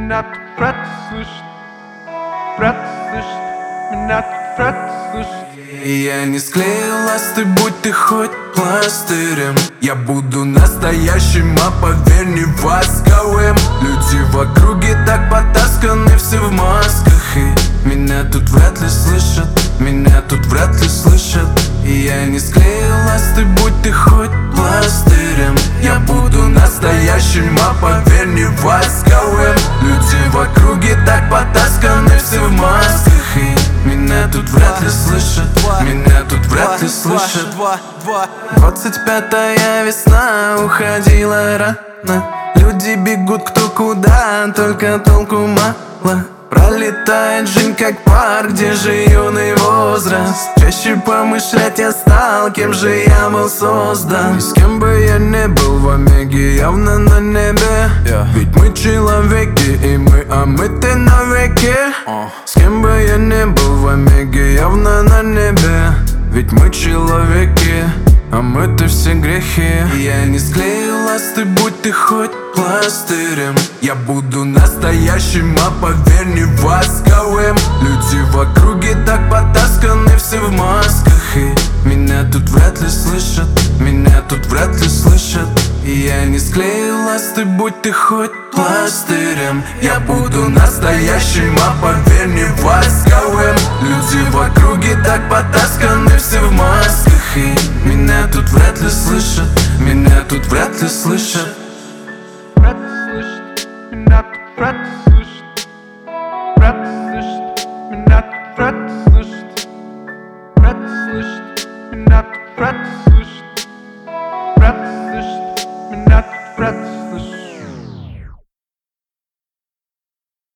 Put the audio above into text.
Меня тут вряд ли слышит, вряд ли слышит, меня тут вряд ли слышит. И я не склею ласты, будь ты хоть пластырем. Я буду настоящим, а поверь, не восковым. Люди в округе так потасканы, все в масках. И меня тут вряд ли слышат, меня тут вряд ли слышат. И я не склею ласты, будь ты хоть пластырем. Я буду настоящим, а поверь, не восковым. Люди в округе так потасканы, все в масках. И меня тут вряд ли слышат, меня тут вряд ли слышат. 25-я весна уходила рано. Люди бегут кто куда, только толку мало. Пролетает жизнь как парк, где же юный возраст. Чаще помышлять я стал, кем же я был создан. И с кем бы я не был в омеге, явно на небе. Ведь мы человеки, и мы омыты навеки. С кем бы я не был в омеге, явно на небе. Ведь мы человеки, омыты все грехи. Я не склею ласты, будь ты хоть пластырем. Я буду настоящим, а поверь, не восковым. Люди в округе так потасканы, все в масках. И меня тут вряд ли слышат, меня тут вряд ли слышат. И я не склею ласты, будь ты хоть пластырем. Я буду настоящим, а поверь, не восковым. Люди в округе так потасканы, все в масках. И меня тут вряд ли слышат, меня тут вряд ли слышат. Вряд ли слышат, меня тут вряд ли слышат. Вряд ли слышат, меня тут вряд ли слышат. Вряд ли слышат, меня тут вряд ли слышат. Вряд ли слышат, меня тут вряд ли слышат.